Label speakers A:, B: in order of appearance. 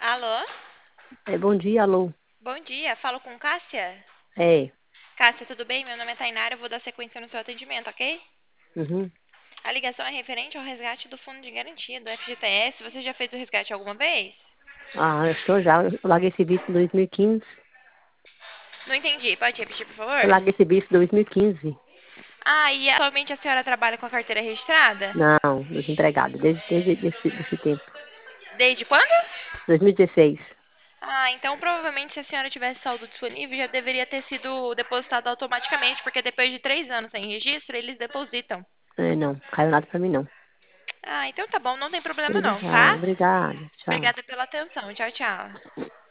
A: Alô?
B: Bom dia, alô.
A: Bom dia, falo com Cássia?
B: É.
A: Cássia, tudo bem? Meu nome é Tainara, eu vou dar sequência no seu atendimento, ok?
B: Uhum.
A: A ligação é referente ao resgate do Fundo de Garantia do FGTS. Você já fez o resgate alguma vez?
B: Ah, eu sou já. Eu larguei esse vício em 2015.
A: Não entendi, pode repetir, por
B: Eu
A: favor?
B: larguei esse vício em 2015.
A: Ah, e atualmente a senhora trabalha com a carteira registrada?
B: Não, desempregada, desde esse tempo.
A: Desde quando?
B: 2016.
A: Ah, então provavelmente se a senhora tivesse saldo disponível já deveria ter sido depositado automaticamente, porque depois de 3 anos sem registro, eles depositam.
B: Não, caiu nada pra mim, não.
A: Ah, então tá bom, não tem problema não, tá?
B: Obrigada, obrigada. Tchau.
A: Obrigada pela atenção. Tchau, tchau.